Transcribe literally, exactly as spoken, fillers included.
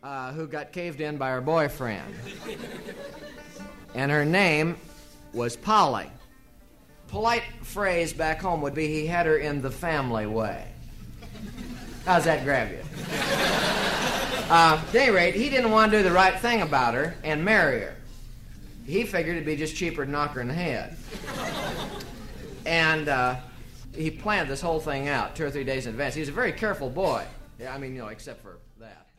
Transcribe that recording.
uh, who got caved in by her boyfriend. And her name was Polly. Polite phrase back home would be he had her in the family way. How's that grab you? Uh, at any rate, he didn't want to do the right thing about her and marry her. He figured it'd be just cheaper to knock her in the head. And uh, he planned this whole thing out two or three days in advance. He was a very careful boy. Yeah, I mean, you know, except for that.